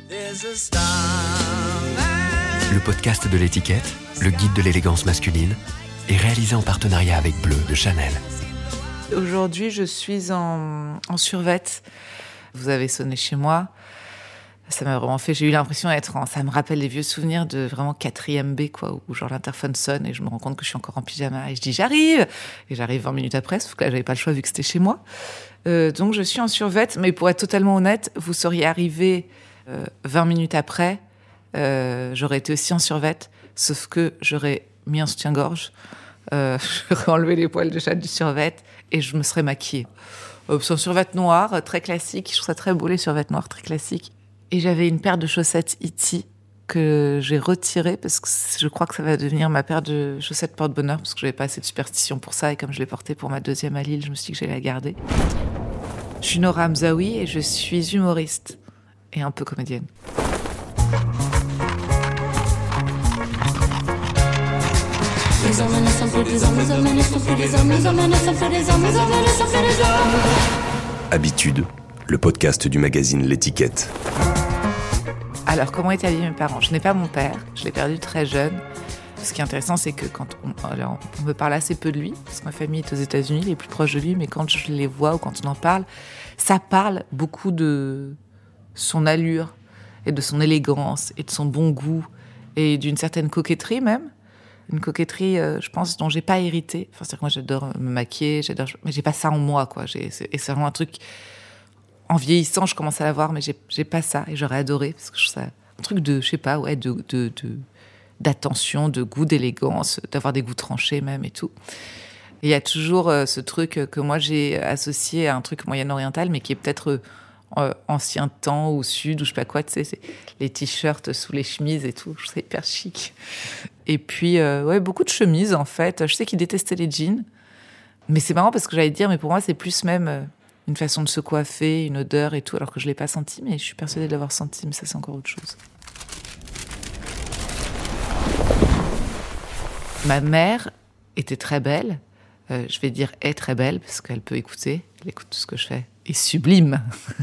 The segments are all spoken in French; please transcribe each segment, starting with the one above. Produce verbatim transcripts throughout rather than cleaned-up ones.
Le podcast de l'étiquette, le guide de l'élégance masculine, est réalisé en partenariat avec Bleu de Chanel. Aujourd'hui, je suis en, en survette. Vous avez sonné chez moi. Ça m'a vraiment fait... J'ai eu l'impression d'être en... Ça me rappelle les vieux souvenirs de vraiment quatrième B, quoi, où genre l'interphone sonne et je me rends compte que je suis encore en pyjama. Et je dis « j'arrive !» Et j'arrive vingt minutes après, sauf que là, j'avais pas le choix vu que c'était chez moi. Euh, donc, je suis en survette. Mais pour être totalement honnête, vous seriez arrivé euh, vingt minutes après. Euh, j'aurais été aussi en survette, sauf que j'aurais mis un soutien-gorge. Euh, j'aurais enlevé les poils de chat du survêt et je me serais maquillée. Euh, c'est un survêt noir, très classique. Je trouve ça très beau, les survêtements noirs, très classiques. Et j'avais une paire de chaussettes Ity que j'ai retirée parce que je crois que ça va devenir ma paire de chaussettes porte-bonheur parce que j'avais pas assez de superstition pour ça et comme je l'ai portée pour ma deuxième à Lille, je me suis dit que j'allais la garder. Je suis Nora Hamzaoui et je suis humoriste et un peu comédienne. Habitude, le podcast du magazine L'étiquette. Alors, comment étaient habillés mes parents ? Je n'ai pas mon père, je l'ai perdu très jeune. Ce qui est intéressant, c'est que quand on, alors, on me parle assez peu de lui, parce que ma famille est aux États-Unis, il est plus proche de lui, mais quand je les vois ou quand on en parle, ça parle beaucoup de son allure et de son élégance et de son bon goût et d'une certaine coquetterie même. Une coquetterie, euh, je pense, dont j'ai pas hérité. Enfin, c'est-à-dire que moi, j'adore me maquiller, j'adore, mais j'ai pas ça en moi, quoi. J'ai, c'est, et c'est vraiment un truc. En vieillissant, je commence à l'avoir, mais j'ai, j'ai pas ça. Et j'aurais adoré, parce que je trouve ça un truc de, je sais pas, ouais, de, de, de, d'attention, de goût, d'élégance, d'avoir des goûts tranchés même et tout. Et il y a toujours euh, ce truc que moi, j'ai associé à un truc moyen-oriental, mais qui est peut-être euh, ancien temps ou sud, ou je sais pas quoi, tu sais, c'est les t-shirts sous les chemises et tout. Je trouve ça hyper chic. Et puis, euh, ouais, beaucoup de chemises, en fait. Je sais qu'ils détestaient les jeans. Mais c'est marrant parce que j'allais dire, mais pour moi, c'est plus même euh, une façon de se coiffer, une odeur et tout, alors que je ne l'ai pas senti, mais je suis persuadée de l'avoir senti, mais ça, c'est encore autre chose. Ma mère était très belle. Euh, je vais dire est très belle, parce qu'elle peut écouter. Elle écoute tout ce que je fais. Et sublime.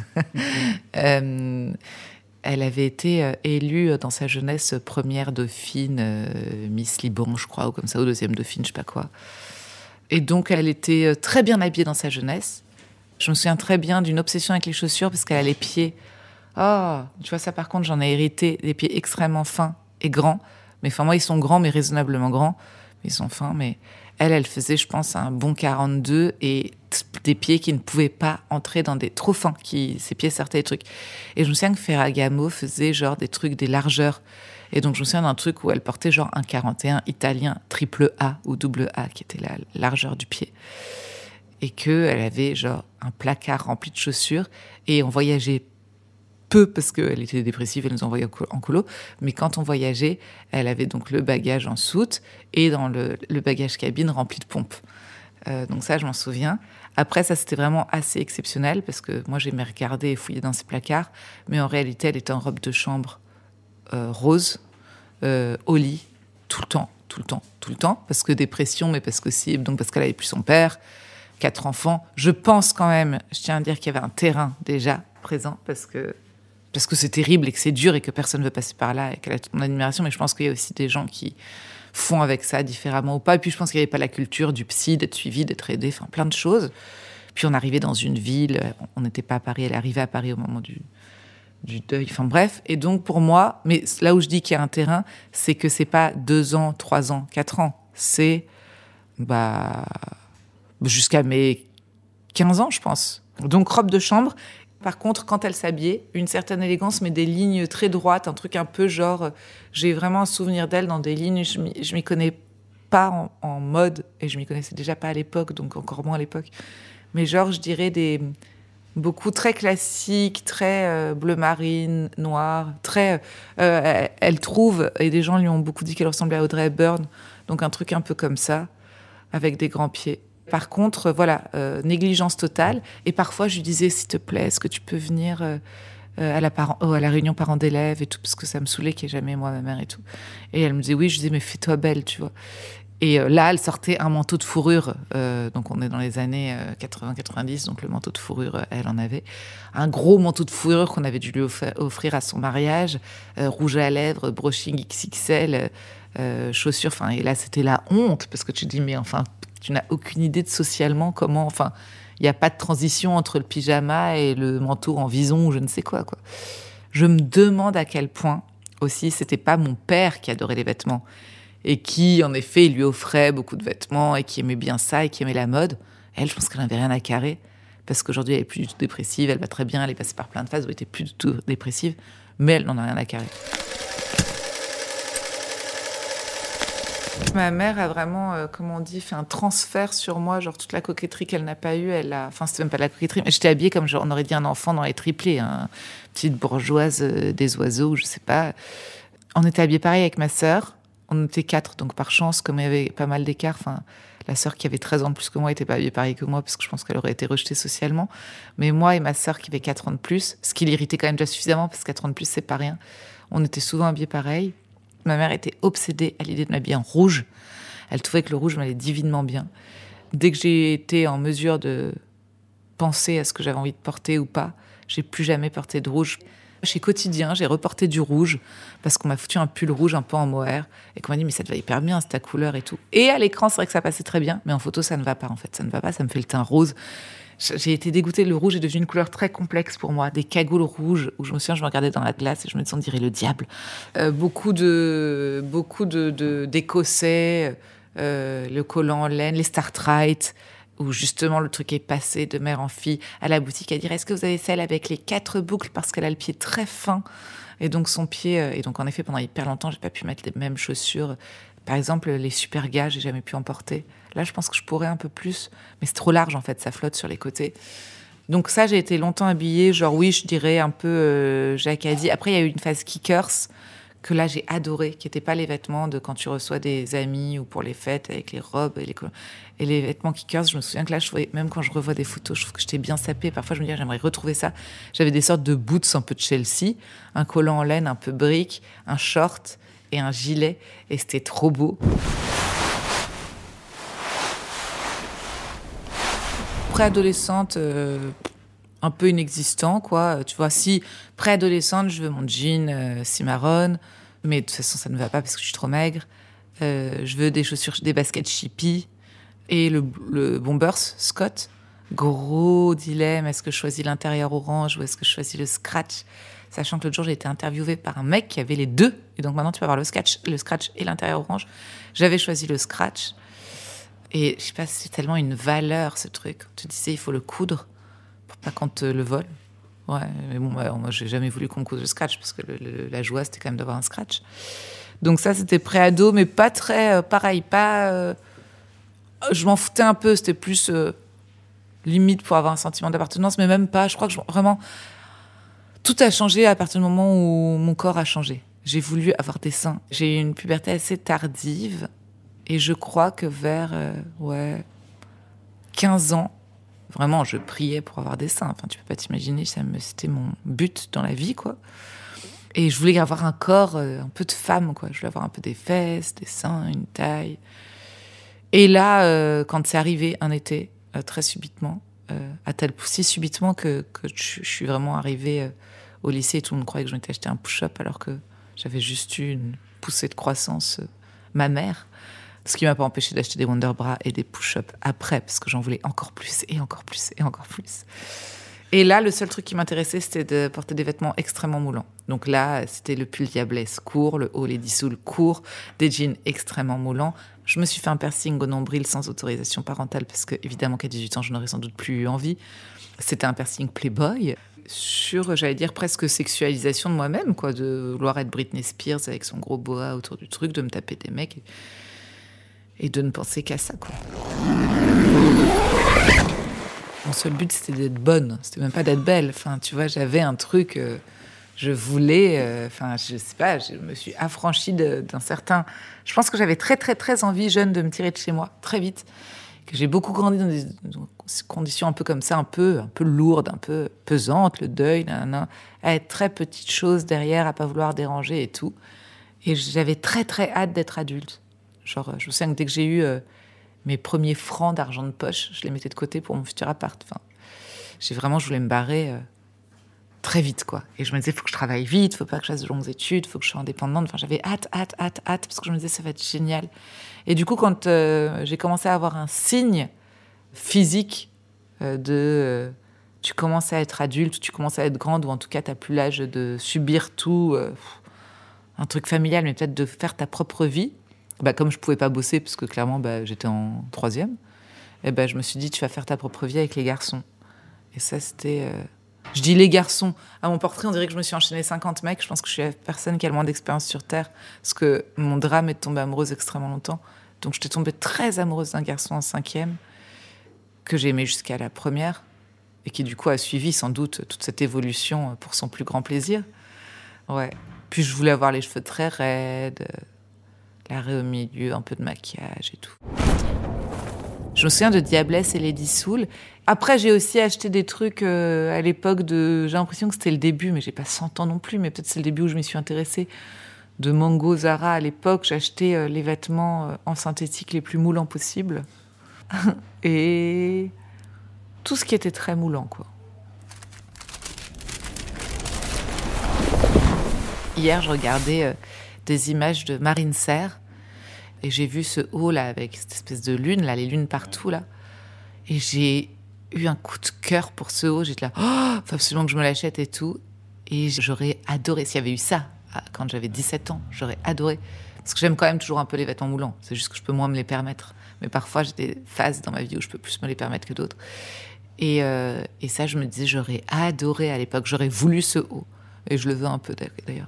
euh, Elle avait été euh, élue dans sa jeunesse première dauphine, euh, Miss Liban, je crois, ou comme ça, ou deuxième dauphine, je sais pas quoi. Et donc, elle était euh, très bien habillée dans sa jeunesse. Je me souviens très bien d'une obsession avec les chaussures, parce qu'elle a les pieds... Oh, tu vois, ça, par contre, j'en ai hérité, des pieds extrêmement fins et grands. Mais enfin, moi, ils sont grands, mais raisonnablement grands. Ils sont fins, mais... Elle, elle faisait, je pense, un bon quarante-deux et des pieds qui ne pouvaient pas entrer dans des... trop fins, qui... ses pieds sortaient des trucs. Et je me souviens que Ferragamo faisait genre des trucs, des largeurs. Et donc, je me souviens d'un truc où elle portait genre un quarante et un italien triple A ou double A, qui était la largeur du pied. Et qu'elle avait genre un placard rempli de chaussures. Et on voyageait peu parce qu'elle était dépressive, elle nous envoyait en colo, mais quand on voyageait, elle avait donc le bagage en soute et dans le, le bagage cabine rempli de pompes. Euh, donc ça, je m'en souviens. Après, ça, c'était vraiment assez exceptionnel parce que moi, j'aimais regarder et fouiller dans ses placards, mais en réalité, elle était en robe de chambre euh, rose, euh, au lit, tout le temps, tout le temps, tout le temps, parce que dépression, mais parce que si, donc parce qu'elle avait plus son père, quatre enfants. Je pense quand même, je tiens à dire qu'il y avait un terrain déjà présent parce que parce que c'est terrible et que c'est dur et que personne ne veut passer par là et qu'elle a toute mon admiration, mais je pense qu'il y a aussi des gens qui font avec ça différemment ou pas. Et puis je pense qu'il n'y avait pas la culture du psy, d'être suivi, d'être aidé, enfin plein de choses. Puis on arrivait dans une ville, on n'était pas à Paris, elle est arrivée à Paris au moment du, du deuil, enfin bref. Et donc pour moi, mais là où je dis qu'il y a un terrain, c'est que c'est pas deux ans, trois ans, quatre ans, c'est bah, jusqu'à mes quinze ans, je pense. Donc robe de chambre. Par contre, quand elle s'habillait, une certaine élégance, mais des lignes très droites, un truc un peu genre... J'ai vraiment un souvenir d'elle dans des lignes, je m'y, je m'y connais pas en, en mode, et je m'y connaissais déjà pas à l'époque, donc encore moins à l'époque. Mais genre, je dirais des... Beaucoup très classiques, très euh, bleu marine, noir, très... Euh, elle, elle trouve, et des gens lui ont beaucoup dit qu'elle ressemblait à Audrey Hepburn, donc un truc un peu comme ça, avec des grands pieds. Par contre, voilà, euh, négligence totale. Et parfois, je lui disais, s'il te plaît, est-ce que tu peux venir euh, à, la parent, oh, à la réunion parents d'élèves et tout, parce que ça me saoulait qu'il n'y ait jamais moi, ma mère et tout. Et elle me disait, oui, je disais, mais fais-toi belle, tu vois. Et euh, là, elle sortait un manteau de fourrure. Euh, donc, on est dans les années euh, quatre-vingts quatre-vingt-dix. Donc, le manteau de fourrure, euh, elle en avait. Un gros manteau de fourrure qu'on avait dû lui offrir, offrir à son mariage. Euh, rouge à lèvres, brushing X X L, euh, chaussures. Enfin, et là, c'était la honte. Parce que tu te dis, mais enfin, tu n'as aucune idée de socialement comment... Enfin, il n'y a pas de transition entre le pyjama et le manteau en vison ou je ne sais quoi, quoi. Je me demande à quel point, aussi, c'était pas mon père qui adorait les vêtements. Et qui, en effet, lui offrait beaucoup de vêtements et qui aimait bien ça et qui aimait la mode. Elle, je pense qu'elle n'avait rien à carrer parce qu'aujourd'hui, elle est plus du tout dépressive, elle va très bien, elle est passée par plein de phases où elle était plus du tout dépressive, mais elle n'en a rien à carrer. Ma mère a vraiment, euh, comment on dit, fait un transfert sur moi, genre toute la coquetterie qu'elle n'a pas eue, elle a... Enfin, c'était même pas de la coquetterie, mais j'étais habillée comme genre, on aurait dit un enfant dans les triplés, hein. Petite bourgeoise euh, des oiseaux, je sais pas. On était habillés pareil avec ma sœur. On était quatre, donc par chance, comme il y avait pas mal d'écart, enfin, la sœur qui avait treize ans de plus que moi était pas habillée pareil que moi, parce que je pense qu'elle aurait été rejetée socialement. Mais moi et ma sœur qui avait quatre ans de plus, ce qui l'irritait quand même déjà suffisamment, parce que quatre ans de plus, c'est pas rien, on était souvent habillés pareil. Ma mère était obsédée à l'idée de m'habiller en rouge. Elle trouvait que le rouge m'allait divinement bien. Dès que j'ai été en mesure de penser à ce que j'avais envie de porter ou pas, j'ai plus jamais porté de rouge. Chez Quotidien, j'ai reporté du rouge parce qu'on m'a foutu un pull rouge un peu en mohair et qu'on m'a dit mais ça te va hyper bien, c'est ta couleur et tout. Et à l'écran, c'est vrai que ça passait très bien, mais en photo, ça ne va pas en fait. Ça ne va pas, ça me fait le teint rose. J'ai été dégoûtée, le rouge est devenu une couleur très complexe pour moi. Des cagoules rouges où je me souviens, je me regardais dans la glace et je me disais on dirait le diable. Euh, beaucoup de, beaucoup de, de, d'écossais, euh, le collant en laine, les Startrite, où justement le truc est passé de mère en fille à la boutique à dire est-ce que vous avez celle avec les quatre boucles parce qu'elle a le pied très fin et donc son pied et donc en effet pendant hyper longtemps j'ai pas pu mettre les mêmes chaussures, par exemple les Superga j'ai jamais pu en porter. Là je pense que je pourrais un peu plus mais c'est trop large en fait, ça flotte sur les côtés. Donc ça j'ai été longtemps habillée genre oui je dirais un peu euh, Jacadi. Après il y a eu une phase kickers que là j'ai adoré, qui n'étaient pas les vêtements de quand tu reçois des amis ou pour les fêtes avec les robes et les, et les vêtements kickers. Je me souviens que là, je trouvais, même quand je revois des photos, je trouve que j'étais bien sapée. Parfois, je me dis, j'aimerais retrouver ça. J'avais des sortes de boots un peu de Chelsea, un collant en laine un peu brique, un short et un gilet. Et c'était trop beau. Préadolescente, euh, un peu inexistant, quoi. Tu vois, si préadolescente, je veux mon jean euh, cimarron, mais de toute façon, ça ne va pas parce que je suis trop maigre. Euh, je veux des chaussures, des baskets Chippy et le, le Bombers Scott. Gros dilemme, est-ce que je choisis l'intérieur orange ou est-ce que je choisis le scratch? Sachant que l'autre jour, j'ai été interviewée par un mec qui avait les deux. Et donc maintenant, tu peux avoir le scratch, le scratch et l'intérieur orange. J'avais choisi le scratch. Et je sais pas, c'est tellement une valeur, ce truc. On te disait, il faut le coudre pour pas qu'on te le vole. Ouais, mais bon, bah, moi, j'ai jamais voulu qu'on me couse le scratch parce que le, le, la joie, c'était quand même d'avoir un scratch. Donc ça, c'était pré-ado, mais pas très... Euh, pareil, pas... Euh, je m'en foutais un peu, c'était plus... Euh, limite pour avoir un sentiment d'appartenance, mais même pas. Je crois que je, vraiment... Tout a changé à partir du moment où mon corps a changé. J'ai voulu avoir des seins. J'ai eu une puberté assez tardive. Et je crois que vers euh, ouais, quinze ans, vraiment, je priais pour avoir des seins. Enfin, tu peux pas t'imaginer, ça me, c'était mon but dans la vie, quoi. Et je voulais avoir un corps euh, un peu de femme, quoi. Je voulais avoir un peu des fesses, des seins, une taille. Et là, euh, quand c'est arrivé un été, euh, très subitement, euh, à tel si subitement que, que je, je suis vraiment arrivée euh, au lycée et tout le monde croyait que je m'étais acheté un push-up alors que j'avais juste eu une poussée de croissance euh, mammaire. Ce qui m'a pas empêché d'acheter des Wonder Bra et des push-ups après, parce que j'en voulais encore plus et encore plus et encore plus. Et là, le seul truc qui m'intéressait, c'était de porter des vêtements extrêmement moulants. Donc là, c'était le pull diablesse court, le haut Lady Soul court, des jeans extrêmement moulants. Je me suis fait un piercing au nombril sans autorisation parentale, parce que, évidemment, qu'à dix-huit ans, je n'aurais sans doute plus eu envie. C'était un piercing Playboy, sur, j'allais dire, presque sexualisation de moi-même, quoi, de vouloir être Britney Spears avec son gros boa autour du truc, de me taper des mecs... Et... Et de ne penser qu'à ça, quoi. Mon seul but, c'était d'être bonne. C'était même pas d'être belle. Enfin, tu vois, j'avais un truc... Euh, je voulais... Euh, enfin, je sais pas, je me suis affranchie de, d'un certain... Je pense que j'avais très, très, très envie, jeune, de me tirer de chez moi, très vite. Que j'ai beaucoup grandi dans des, dans des conditions un peu comme ça, un peu, un peu lourdes, un peu pesantes, le deuil, nanana, à être très petite chose derrière, à pas vouloir déranger et tout. Et j'avais très, très hâte d'être adulte. Genre, je me souviens que dès que j'ai eu euh, mes premiers francs d'argent de poche, je les mettais de côté pour mon futur appart. Enfin, j'ai vraiment, je voulais me barrer euh, très vite, quoi. Et je me disais, il faut que je travaille vite, il faut pas que je fasse de longues études, il faut que je sois indépendante. Enfin, j'avais hâte, hâte, hâte, hâte, parce que je me disais, ça va être génial. Et du coup, quand euh, j'ai commencé à avoir un signe physique euh, de... Euh, tu commences à être adulte, tu commences à être grande, ou en tout cas, tu n'as plus l'âge de subir tout, euh, un truc familial, mais peut-être de faire ta propre vie. Bah, comme je ne pouvais pas bosser, parce que clairement, bah, j'étais en troisième, et bah, je me suis dit, tu vas faire ta propre vie avec les garçons. Et ça, c'était... Euh... Je dis les garçons. À mon portrait, on dirait que je me suis enchaîné cinquante mecs. Je pense que je suis la personne qui a le moins d'expérience sur Terre, parce que mon drame est de tomber amoureuse extrêmement longtemps. Donc, j'étais tombée très amoureuse d'un garçon en cinquième, que j'ai aimé jusqu'à la première, et qui, du coup, a suivi, sans doute, toute cette évolution pour son plus grand plaisir. Ouais. Puis, je voulais avoir les cheveux très raides, la raie au milieu, un peu de maquillage et tout. Je me souviens de Diablesse et Lady Soul. Après, j'ai aussi acheté des trucs euh, à l'époque de... J'ai l'impression que c'était le début, mais j'ai pas cent ans non plus, mais peut-être c'est le début où je m'y suis intéressée. De Mango, Zara, à l'époque, j'achetais euh, les vêtements euh, en synthétique les plus moulants possibles. Et... tout ce qui était très moulant, quoi. Hier, je regardais euh, des images de Marine Serre et j'ai vu ce haut là avec cette espèce de lune, là, les lunes partout là. Et j'ai eu un coup de cœur pour ce haut. J'étais là, oh, faut absolument que je me l'achète et tout. Et j'aurais adoré s'il y avait eu ça quand j'avais dix-sept ans. J'aurais adoré. Parce que j'aime quand même toujours un peu les vêtements moulants. C'est juste que je peux moins me les permettre. Mais parfois, j'ai des phases dans ma vie où je peux plus me les permettre que d'autres. Et, euh, et ça, je me disais, j'aurais adoré à l'époque. J'aurais voulu ce haut. Et je le veux un peu, d'ailleurs.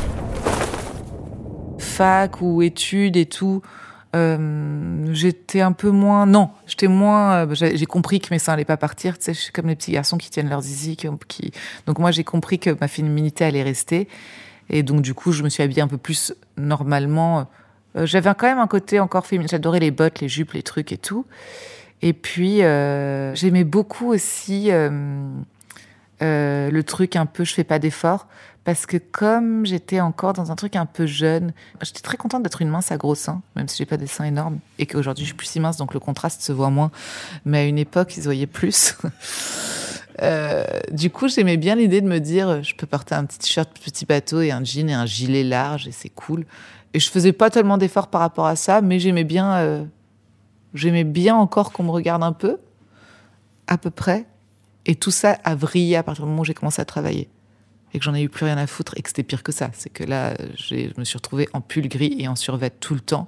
Fac ou études et tout, euh, j'étais un peu moins... Non, j'étais moins... Euh, j'ai, j'ai compris que mes seins allaient pas partir. Tu sais, je suis comme les petits garçons qui tiennent leur zizi. Qui, qui... Donc moi, j'ai compris que ma féminité allait rester. Et donc, du coup, je me suis habillée un peu plus normalement. Euh, j'avais quand même un côté encore féminin. J'adorais les bottes, les jupes, les trucs et tout. Et puis, euh, j'aimais beaucoup aussi euh, euh, le truc un peu « je fais pas d'efforts ». Parce que comme j'étais encore dans un truc un peu jeune, j'étais très contente d'être une mince à gros seins, même si j'ai pas des seins énormes. Et qu'aujourd'hui, je suis plus si mince, donc le contraste se voit moins. Mais à une époque, ils se voyaient plus. euh, du coup, j'aimais bien l'idée de me dire, je peux porter un petit t-shirt petit bateau et un jean et un gilet large, et c'est cool. Et je faisais pas tellement d'efforts par rapport à ça, mais j'aimais bien... Euh, J'aimais bien encore qu'on me regarde un peu, à peu près. Et tout ça a vrillé à partir du moment où j'ai commencé à travailler. Et que j'en ai eu plus rien à foutre et que c'était pire que ça. C'est que là, j'ai, je me suis retrouvée en pull gris et en survêt tout le temps.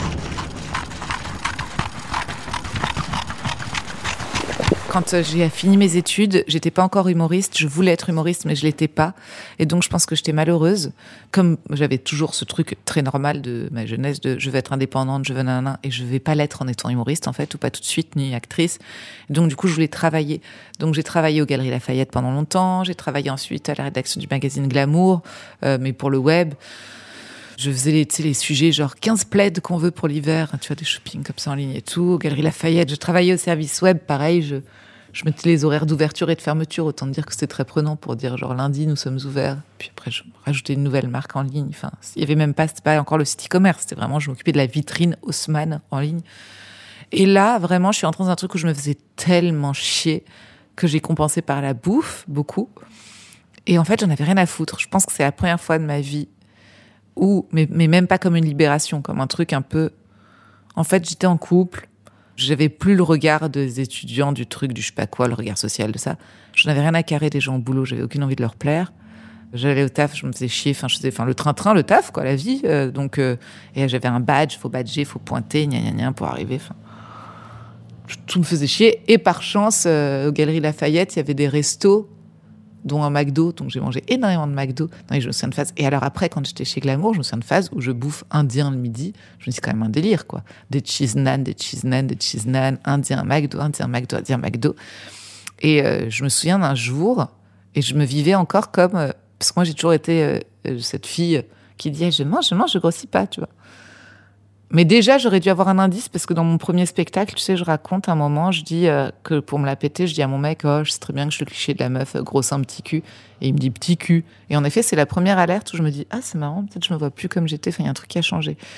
Quand j'ai fini mes études, j'étais pas encore humoriste. Je voulais être humoriste, mais je l'étais pas. Et donc, je pense que j'étais malheureuse. Comme j'avais toujours ce truc très normal de ma jeunesse, de je vais être indépendante, je veux nanana, et je vais pas l'être en étant humoriste, en fait, ou pas tout de suite, ni actrice. Donc, du coup, je voulais travailler. Donc, j'ai travaillé aux Galeries Lafayette pendant longtemps. J'ai travaillé ensuite à la rédaction du magazine Glamour, euh, mais pour le web. Je faisais les, tu sais, les sujets genre quinze plaids qu'on veut pour l'hiver, tu vois, des shoppings comme ça en ligne et tout. Aux Galeries Lafayette, je travaillais au service web, pareil, je, je mettais les horaires d'ouverture et de fermeture, autant dire que c'était très prenant pour dire genre lundi, nous sommes ouverts. Puis après, je rajoutais une nouvelle marque en ligne. Enfin, il y avait même pas, c'était pas encore le site e-commerce, c'était vraiment, je m'occupais de la vitrine Haussmann en ligne. Et là, vraiment, je suis entrée dans un truc où je me faisais tellement chier que j'ai compensé par la bouffe, beaucoup. Et en fait, j'en avais rien à foutre. Je pense que c'est la première fois de ma vie où, mais, mais même pas comme une libération, comme un truc un peu... En fait, j'étais en couple, j'avais plus le regard des étudiants, du truc, du je sais pas quoi, le regard social de ça. J'en avais rien à carrer des gens au boulot, j'avais aucune envie de leur plaire. J'allais au taf, je me faisais chier, enfin, je faisais, enfin, le train-train, le taf, quoi, la vie. Euh, donc, euh, et j'avais un badge, faut badger, faut pointer, gna gna gna, pour arriver, enfin... Tout me faisait chier. Et par chance, euh, aux Galeries Lafayette, il y avait des restos, dont un McDo, donc j'ai mangé énormément de McDo. Non, et je me souviens de phase. Et alors après, quand j'étais chez Glamour, je me souviens de phase où je bouffe indien le midi. Je me dis, c'est quand même un délire, quoi. Des cheese naan, des cheese naan, des cheese naan, indien McDo, indien McDo, indien McDo. Et euh, je me souviens d'un jour, et je me vivais encore comme... Euh, parce que moi, j'ai toujours été euh, cette fille qui dit, je mange, je mange, je grossis pas, tu vois. Mais déjà, j'aurais dû avoir un indice, parce que dans mon premier spectacle, tu sais, je raconte un moment, je dis euh, que pour me la péter, je dis à mon mec, oh, je sais très bien que je suis le cliché de la meuf, euh, gros sein, petit cul. Et il me dit petit cul. Et en effet, c'est la première alerte où je me dis, ah, c'est marrant, peut-être je me vois plus comme j'étais, enfin, il y a un truc qui a changé.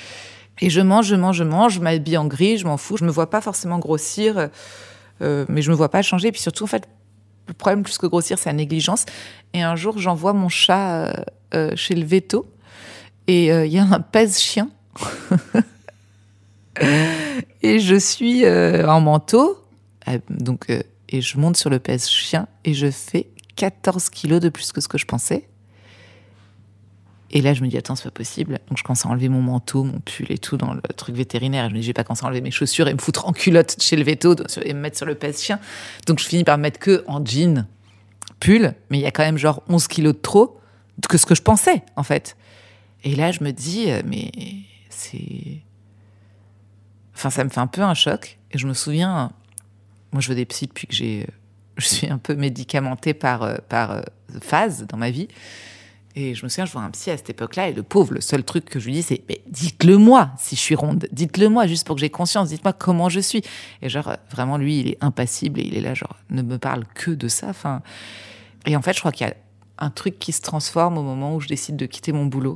Et je mange, je mange, je mange, je m'habille en gris, je m'en fous. Je me vois pas forcément grossir, euh, mais je me vois pas changer. Puis surtout, en fait, le problème plus que grossir, c'est la négligence. Et un jour, j'envoie mon chat euh, euh, chez le veto. Et il euh, y a un pèse-chien. Et je suis euh, en manteau. Euh, donc, euh, et je monte sur le pèse-chien. Et je fais quatorze kilos de plus que ce que je pensais. Et là, je me dis, attends, c'est pas possible. Donc, je commence à enlever mon manteau, mon pull et tout dans le truc vétérinaire. Je me dis, j'ai pas commencé à enlever mes chaussures et me foutre en culotte chez le veto et me mettre sur le pèse-chien. Donc, je finis par me mettre que en jean, pull. Mais il y a quand même genre onze kilos de trop que ce que je pensais, en fait. Et là, je me dis, mais c'est... Enfin, ça me fait un peu un choc. Et je me souviens, moi, je veux des psys depuis que j'ai... Je suis un peu médicamentée par, par phase dans ma vie. Et je me souviens, je vois un psy à cette époque-là, et le pauvre, le seul truc que je lui dis, c'est mais dites-le moi si je suis ronde, dites-le moi juste pour que j'ai conscience, dites-moi comment je suis. Et genre, vraiment, lui, il est impassible et il est là, genre, ne me parle que de ça. Enfin, et en fait, je crois qu'il y a un truc qui se transforme au moment où je décide de quitter mon boulot,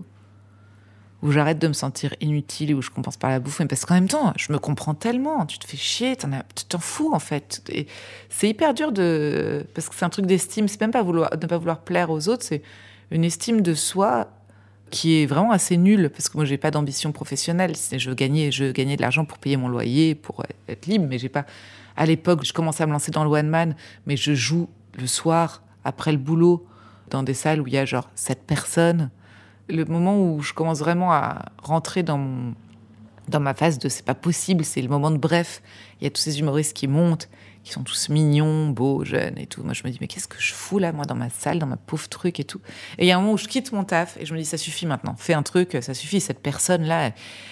où j'arrête de me sentir inutile et où je compense par la bouffe. Mais parce qu'en même temps, je me comprends tellement, tu te fais chier, t'en as, tu t'en fous en fait. Et c'est hyper dur de, parce que c'est un truc d'estime, c'est même pas vouloir, ne pas vouloir plaire aux autres, c'est une estime de soi qui est vraiment assez nulle, parce que moi, j'ai pas d'ambition professionnelle. C'est, je veux gagner, je veux gagner de l'argent pour payer mon loyer, pour être libre, mais j'ai pas... À l'époque, je commençais à me lancer dans le one-man, mais je joue le soir, après le boulot, dans des salles où il y a genre sept personnes. Le moment où je commence vraiment à rentrer dans mon... dans ma phase de « c'est pas possible », c'est le moment de bref. Il y a tous ces humoristes qui montent, qui sont tous mignons, beaux, jeunes et tout. Moi, je me dis, mais qu'est-ce que je fous là, moi, dans ma salle, dans ma pauvre truc et tout. Et il y a un moment où je quitte mon taf et je me dis, ça suffit maintenant, fais un truc, ça suffit. Cette personne-là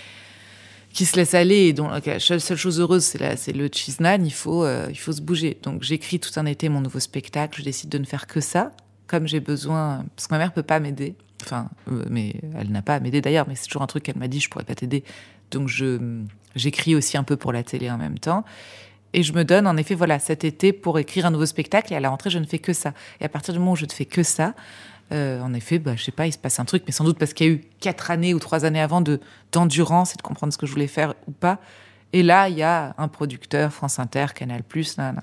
qui se laisse aller et dont la seule, seule chose heureuse, c'est, la, c'est le cheese naan, il faut, euh, il faut se bouger. Donc, j'écris tout un été mon nouveau spectacle, je décide de ne faire que ça, comme j'ai besoin, parce que ma mère peut pas m'aider. Enfin, euh, mais elle n'a pas à m'aider d'ailleurs, mais c'est toujours un truc qu'elle m'a dit, je pourrais pas t'aider. Donc, je, j'écris aussi un peu pour la télé en même temps. Et je me donne, en effet, voilà, cet été pour écrire un nouveau spectacle. Et à la rentrée, je ne fais que ça. Et à partir du moment où je ne fais que ça, euh, en effet, bah, je sais pas, il se passe un truc, mais sans doute parce qu'il y a eu quatre années ou trois années avant de, d'endurance et de comprendre ce que je voulais faire ou pas. Et là, il y a un producteur, France Inter, Canal plus, nan, nan.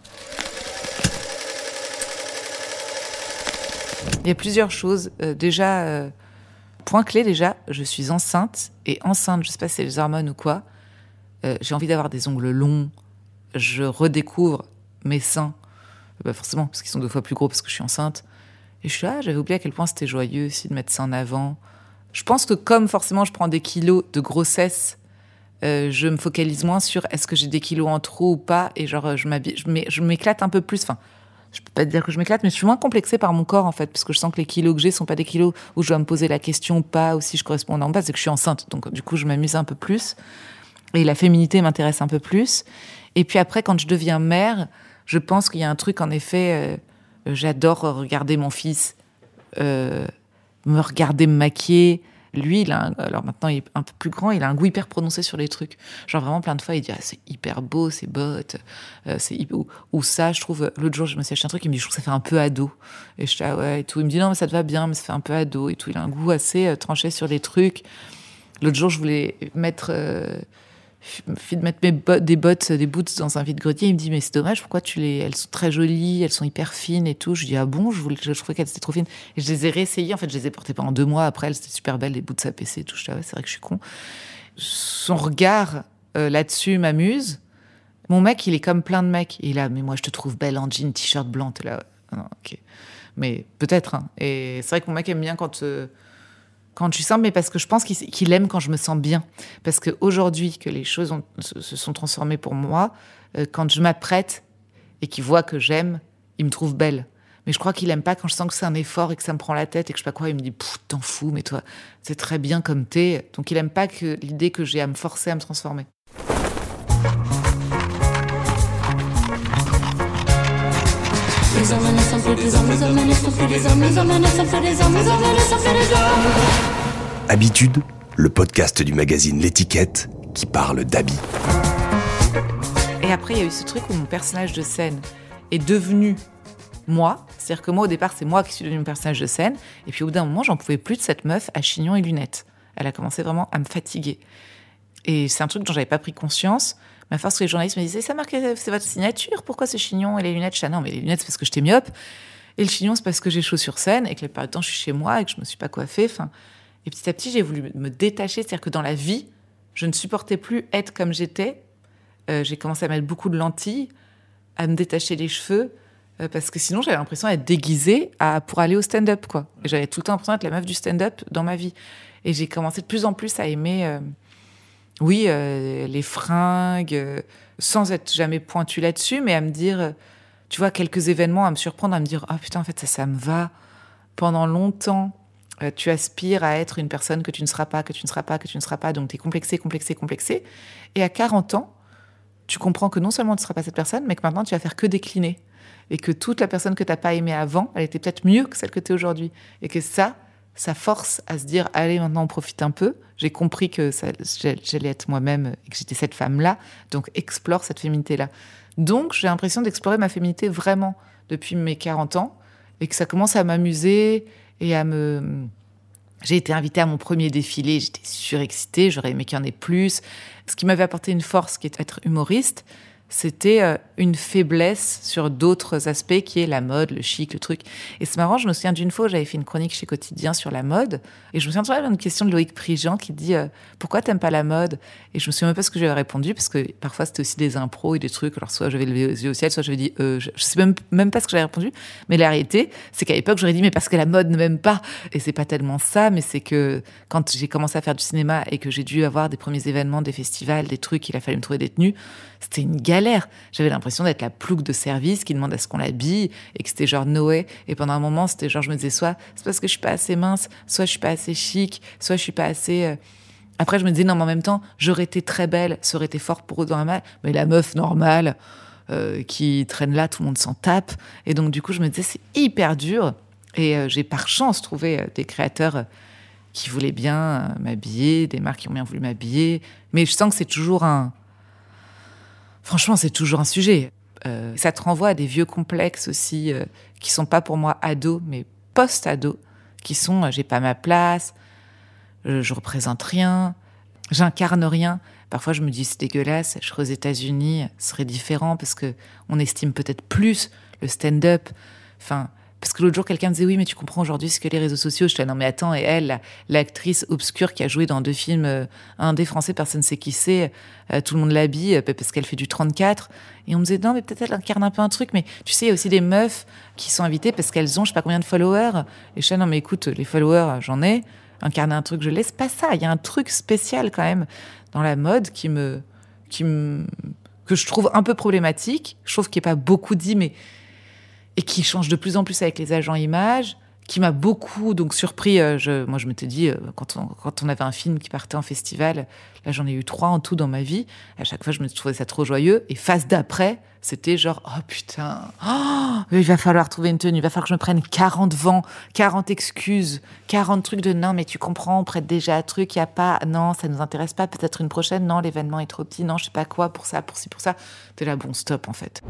Il y a plusieurs choses. Euh, déjà, euh, point clé, déjà, je suis enceinte. Et enceinte, je sais pas si c'est les hormones ou quoi, euh, j'ai envie d'avoir des ongles longs. Je redécouvre mes seins, bah forcément, parce qu'ils sont deux fois plus gros parce que je suis enceinte. Et je suis là, ah, j'avais oublié à quel point c'était joyeux aussi de mettre ça en avant. Je pense que comme forcément je prends des kilos de grossesse, euh, je me focalise moins sur est-ce que j'ai des kilos en trop ou pas. Et genre, je, m'habille, je, m'é, je m'éclate un peu plus. Enfin, je peux pas te dire que je m'éclate, mais je suis moins complexée par mon corps en fait, parce que je sens que les kilos que j'ai sont pas des kilos où je dois me poser la question ou pas, ou si je correspond en bas, c'est que je suis enceinte. Donc du coup, je m'amuse un peu plus. Et la féminité m'intéresse un peu plus. Et puis après, quand je deviens mère, je pense qu'il y a un truc, en effet, euh, j'adore regarder mon fils, euh, me regarder me maquiller. Lui, il a un, alors maintenant, il est un peu plus grand, il a un goût hyper prononcé sur les trucs. Genre vraiment plein de fois, il dit ah, « c'est hyper beau, ces bottes. Euh, c'est hyper... » ou, ou ça, je trouve... L'autre jour, je me suis acheté un truc, il me dit « je trouve que ça fait un peu ado. » Et je dis ah, « ouais, et tout. » Il me dit « non, mais ça te va bien, mais ça fait un peu ado. » Et tout. Il a un goût assez euh, tranché sur les trucs. L'autre jour, je voulais mettre... Euh, de mettre mes bo- des bottes, des boots dans un vide-grenier. Il me dit, mais c'est dommage, pourquoi tu les... Elles sont très jolies, elles sont hyper fines et tout. Je dis, ah bon, je, voulais... je trouvais qu'elles étaient trop fines. Et je les ai réessayées. En fait, je les ai portées pendant deux mois après. Elles étaient super belles, les boots A P C et tout. Je dis, ah ouais, c'est vrai que je suis con. Son regard euh, là-dessus m'amuse. Mon mec, il est comme plein de mecs. Il est là, mais moi, je te trouve belle en jean, t-shirt blanc. T'es là, ah non, ok. Mais peut-être. Hein. Et c'est vrai que mon mec aime bien quand... Euh... Quand je suis simple, mais parce que je pense qu'il, qu'il aime quand je me sens bien. Parce qu'aujourd'hui, que les choses ont, se, se sont transformées pour moi, euh, quand je m'apprête et qu'il voit que j'aime, il me trouve belle. Mais je crois qu'il aime pas quand je sens que c'est un effort et que ça me prend la tête et que je sais pas quoi, il me dit « t'en fous, mais toi, c'est très bien comme t'es ». Donc il aime pas que, l'idée que j'ai à me forcer à me transformer. Habitude, le podcast du magazine L'Étiquette qui parle d'habits. Et après, il y a eu ce truc où mon personnage de scène est devenu moi. C'est-à-dire que moi, au départ, c'est moi qui suis devenu mon personnage de scène. Et puis au bout d'un moment, j'en pouvais plus de cette meuf à chignon et lunettes. Elle a commencé vraiment à me fatiguer. Et c'est un truc dont j'avais pas pris conscience. Mais à force que les journalistes me disaient « Ça marque, c'est votre signature, pourquoi ce chignon et les lunettes ?» Je dis « Ah non, mais les lunettes, c'est parce que j'étais myope. Et le chignon, c'est parce que j'ai chaud sur scène et que la plupart du temps, je suis chez moi et que je me suis pas coiffée. » Enfin, et petit à petit, j'ai voulu me détacher. C'est-à-dire que dans la vie, je ne supportais plus être comme j'étais. Euh, j'ai commencé à mettre beaucoup de lentilles, à me détacher les cheveux, euh, parce que sinon, j'avais l'impression d'être déguisée à, pour aller au stand-up, quoi. Et j'avais tout le temps l'impression d'être la meuf du stand-up dans ma vie. Et j'ai commencé de plus en plus à aimer, euh, oui, euh, les fringues, euh, sans être jamais pointue là-dessus, mais à me dire, euh, tu vois, quelques événements, à me surprendre, à me dire « Ah putain, en fait, ça, ça me va. » Pendant longtemps, euh, tu aspires à être une personne que tu ne seras pas, que tu ne seras pas, que tu ne seras pas, donc t'es complexé, complexé, complexé. Et à quarante ans, tu comprends que non seulement tu ne seras pas cette personne, mais que maintenant, tu vas faire que décliner. Et que toute la personne que tu n'as pas aimée avant, elle était peut-être mieux que celle que tu es aujourd'hui. Et que ça, ça force à se dire « Allez, maintenant, on profite un peu. J'ai compris que ça, j'allais être moi-même et que j'étais cette femme-là. Donc, explore cette féminité-là. » Donc, j'ai l'impression d'explorer ma féminité vraiment depuis mes quarante ans et que ça commence à m'amuser et à me... J'ai été invitée à mon premier défilé, j'étais surexcitée, j'aurais aimé qu'il y en ait plus. Ce qui m'avait apporté une force, qui est être humoriste, c'était euh, une faiblesse sur d'autres aspects, qui est la mode, le chic, le truc. Et c'est marrant, je me souviens d'une fois où j'avais fait une chronique chez Quotidien sur la mode, et je me souviens toujours d'une question de Loïc Prigent qui dit euh, « Pourquoi t'aimes pas la mode ?» Et je me souviens même pas ce que j'avais répondu, parce que parfois c'était aussi des impros et des trucs, alors soit j'avais levé les yeux au ciel, soit j'avais dit euh, « Je sais même, même pas ce que j'avais répondu », mais la réalité, c'est qu'à l'époque j'aurais dit « Mais parce que la mode ne m'aime pas !» Et c'est pas tellement ça, mais c'est que quand j'ai commencé à faire du cinéma et que j'ai dû avoir des premiers événements, des festivals, des trucs, il a fallu me trouver des tenues, c'était une galère. J'avais l'impression d'être la plouque de service qui demande à ce qu'on l'habille et que c'était genre Noé. Et pendant un moment, c'était genre, je me disais soit c'est parce que je suis pas assez mince, soit je suis pas assez chic, soit je suis pas assez... Euh... Après, je me disais non, mais en même temps, j'aurais été très belle, ça aurait été fort pour eux dans la mal, mais la meuf normale euh, qui traîne là, tout le monde s'en tape. Et donc, du coup, je me disais, c'est hyper dur. Et euh, j'ai par chance trouvé euh, des créateurs euh, qui voulaient bien euh, m'habiller, des marques qui ont bien voulu m'habiller. Mais je sens que c'est toujours un... Franchement, c'est toujours un sujet. Euh, ça te renvoie à des vieux complexes aussi, euh, qui sont pas pour moi ados, mais post-ados, qui sont euh, j'ai pas ma place, euh, je représente rien, j'incarne rien. Parfois, je me dis c'est dégueulasse, je serais aux États-Unis, ce serait différent parce que on estime peut-être plus le stand-up. Enfin, parce que l'autre jour, quelqu'un me disait oui, mais tu comprends aujourd'hui ce que les réseaux sociaux. Je disais non, mais attends, et elle, la, l'actrice obscure qui a joué dans deux films, euh, un des Français, personne ne sait qui c'est, euh, tout le monde l'habille euh, parce qu'elle fait du trente-quatre. Et on me disait non, mais peut-être elle incarne un peu un truc. Mais tu sais, il y a aussi des meufs qui sont invitées parce qu'elles ont je sais pas combien de followers. Et je disais non, mais écoute, les followers, j'en ai. Incarner un truc, je laisse pas ça. Il y a un truc spécial quand même dans la mode qui me, qui me, que je trouve un peu problématique. Je trouve qu'il n'y a pas beaucoup dit, mais et qui change de plus en plus avec les agents images, qui m'a beaucoup donc surpris. Euh, je, moi, je m'étais dit, euh, quand, on, quand on avait un film qui partait en festival, là, j'en ai eu trois en tout dans ma vie. À chaque fois, je me trouvais ça trop joyeux. Et phase d'après, c'était genre, oh putain, oh, il va falloir trouver une tenue, il va falloir que je me prenne quarante vents, quarante excuses, quarante trucs de non, mais tu comprends, on prête déjà un truc, il n'y a pas, non, ça ne nous intéresse pas, peut-être une prochaine, non, l'événement est trop petit, non, je sais pas quoi, pour ça, pour ci, pour ça. T'es là, bon, stop, en fait.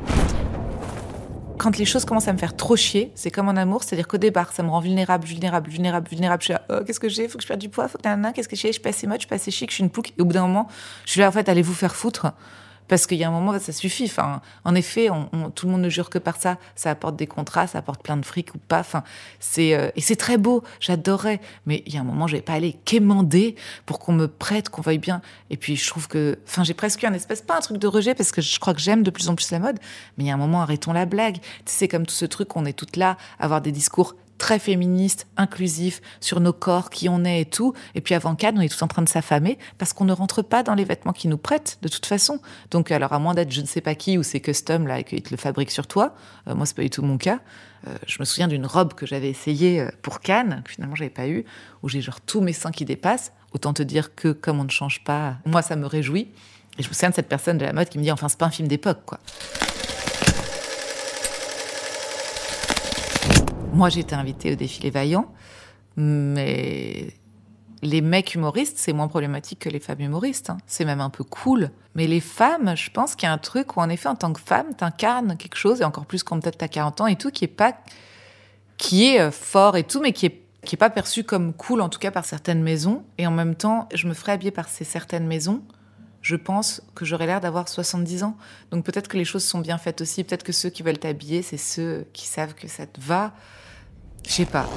Quand les choses commencent à me faire trop chier, c'est comme en amour, c'est-à-dire qu'au départ, ça me rend vulnérable, vulnérable, vulnérable, vulnérable. Je suis là, oh, qu'est-ce que j'ai ? Faut que je perde du poids, faut que nanana, qu'est-ce que j'ai ? Je suis pas assez mode, je suis pas assez chic, je suis une plouque. Et au bout d'un moment, je suis là, en fait, allez vous faire foutre. Parce qu'il y a un moment, ça suffit. Enfin, en effet, on, on, tout le monde ne jure que par ça. Ça apporte des contrats, ça apporte plein de fric ou pas. Enfin, c'est, euh, et c'est très beau, j'adorais. Mais il y a un moment, je vais pas aller quémander pour qu'on me prête, qu'on veuille bien. Et puis, je trouve que... Enfin, j'ai presque eu un espèce, pas un truc de rejet, parce que je crois que j'aime de plus en plus la mode. Mais il y a un moment, arrêtons la blague. Tu sais, c'est comme tout ce truc, on est toutes là, à avoir des discours très féministe, inclusif, sur nos corps, qui on est et tout. Et puis avant Cannes, on est tous en train de s'affamer parce qu'on ne rentre pas dans les vêtements qu'ils nous prêtent, de toute façon. Donc, alors, à moins d'être je ne sais pas qui, ou c'est custom, là, et qu'ils te le fabriquent sur toi, euh, moi, c'est pas du tout mon cas. Euh, je me souviens d'une robe que j'avais essayée pour Cannes, que finalement, j'avais pas eu, où j'ai genre tous mes seins qui dépassent. Autant te dire que, comme on ne change pas, moi, ça me réjouit. Et je me souviens de cette personne de la mode qui me dit, enfin, c'est pas un film d'époque, quoi. Moi, j'ai été invitée au défilé Vaillant, mais les mecs humoristes, c'est moins problématique que les femmes humoristes. Hein. C'est même un peu cool. Mais les femmes, je pense qu'il y a un truc où, en effet, en tant que femme, t'incarnes quelque chose, et encore plus quand peut-être t'as quarante ans et tout, qui est pas, qui est fort et tout, mais qui est qui n'est pas perçue comme cool, en tout cas par certaines maisons. Et en même temps, je me ferais habiller par ces certaines maisons. Je pense que j'aurais l'air d'avoir soixante-dix ans. Donc peut-être que les choses sont bien faites aussi. Peut-être que ceux qui veulent t'habiller, c'est ceux qui savent que ça te va. Je sais pas.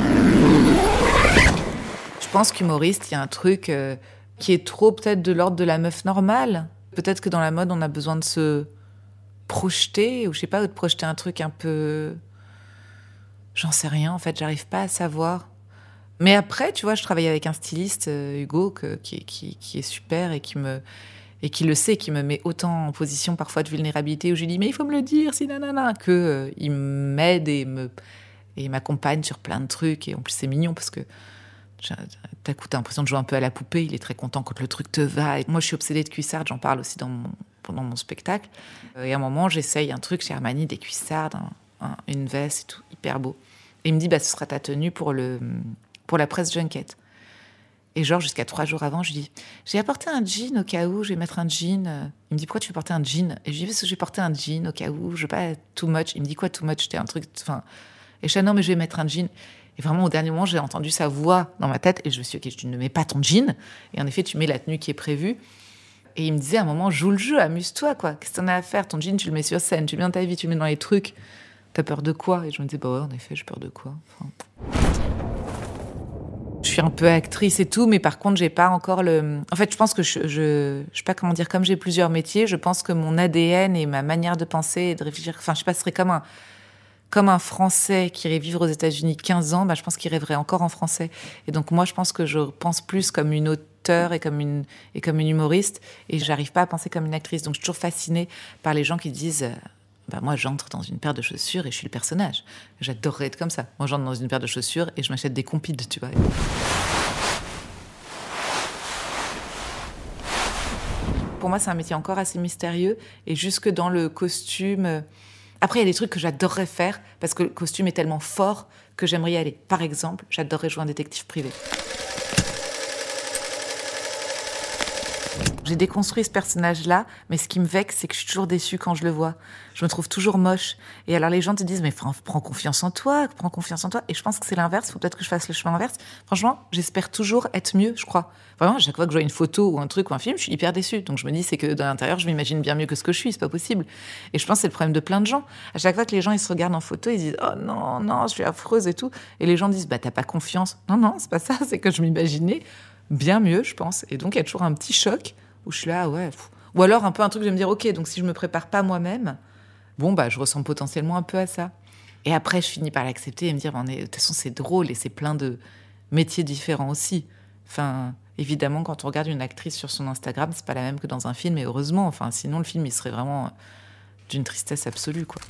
Je pense qu'humoriste, il y a un truc euh, qui est trop peut-être de l'ordre de la meuf normale. Peut-être que dans la mode, on a besoin de se projeter, ou je sais pas, ou de projeter un truc un peu... J'en sais rien, en fait, j'arrive pas à savoir. Mais après, tu vois, je travaille avec un styliste, euh, Hugo, que, qui, qui, qui est super et qui me... et qui le sait, qui me met autant en position parfois de vulnérabilité, où je lui dis « mais il faut me le dire, si nanana », qu'il euh, m'aide et, me, et m'accompagne sur plein de trucs. Et en plus, c'est mignon parce que d'un coup, t'as l'impression de jouer un peu à la poupée. Il est très content quand le truc te va. Et moi, je suis obsédée de cuissardes, j'en parle aussi dans mon, pendant mon spectacle. Et à un moment, j'essaye un truc chez Armani, des cuissardes, un, un, une veste et tout, hyper beau. Et il me dit bah, « ce sera ta tenue pour, le, pour la presse junket ». Et genre, jusqu'à trois jours avant, je lui dis « j'ai apporté un jean au cas où, je vais mettre un jean. » Il me dit « pourquoi tu veux porter un jean ?» Et je lui dis « parce que je vais porter un jean au cas où, je veux pas too much. » Il me dit « quoi too much ?» C'était un truc... Enfin, et je dis « non, mais je vais mettre un jean. » Et vraiment, au dernier moment, j'ai entendu sa voix dans ma tête et je me suis dit « ok, tu ne mets pas ton jean. » Et en effet, tu mets la tenue qui est prévue. Et il me disait à un moment « joue le jeu, amuse-toi, quoi. Qu'est-ce que t'en as à faire? Ton jean, tu le mets sur scène, tu le mets dans ta vie, tu le mets dans les trucs. T'as peur de quoi ?» Et je me disais « bah ouais, en effet, j'ai peur de quoi. Enfin... » Je suis un peu actrice et tout, mais par contre, j'ai pas encore le... En fait, je pense que je, je, je sais pas comment dire, comme j'ai plusieurs métiers, je pense que mon A D N et ma manière de penser et de réfléchir, enfin, je sais pas, ce serait comme un, comme un Français qui irait vivre aux États-Unis quinze ans, bah, je pense qu'il rêverait encore en français. Et donc, moi, je pense que je pense plus comme une auteure et comme une, et comme une humoriste, et j'arrive pas à penser comme une actrice. Donc, je suis toujours fascinée par les gens qui disent... Bah moi, j'entre dans une paire de chaussures et je suis le personnage. J'adorerais être comme ça. Moi, j'entre dans une paire de chaussures et je m'achète des compides, tu vois. Pour moi, c'est un métier encore assez mystérieux. Et jusque dans le costume... Après, il y a des trucs que j'adorerais faire parce que le costume est tellement fort que j'aimerais y aller. Par exemple, j'adorerais jouer un détective privé. J'ai déconstruit ce personnage-là, mais ce qui me vexe, c'est que je suis toujours déçue quand je le vois. Je me trouve toujours moche. Et alors les gens te disent, mais prends confiance en toi, prends confiance en toi. Et je pense que c'est l'inverse, il faut peut-être que je fasse le chemin inverse. Franchement, j'espère toujours être mieux, je crois. Vraiment, à chaque fois que je vois une photo ou un truc ou un film, je suis hyper déçue. Donc je me dis, c'est que de l'intérieur, je m'imagine bien mieux que ce que je suis, c'est pas possible. Et je pense que c'est le problème de plein de gens. À chaque fois que les gens ils se regardent en photo, ils disent, oh non, non, je suis affreuse et tout. Et les gens disent, bah t'as pas confiance. Non, non, c'est pas ça, c'est que je m'imaginais bien mieux, je pense. Et donc il y a toujours un petit choc où je suis là, ouais. Pff. Ou alors un peu un truc de me dire, ok, donc si je me prépare pas moi-même, bon, bah, je ressemble potentiellement un peu à ça. Et après, je finis par l'accepter et me dire, bah, de toute façon, c'est drôle et c'est plein de métiers différents aussi. Enfin, évidemment, quand on regarde une actrice sur son Instagram, c'est pas la même que dans un film, et heureusement, enfin, sinon, le film, il serait vraiment d'une tristesse absolue, quoi.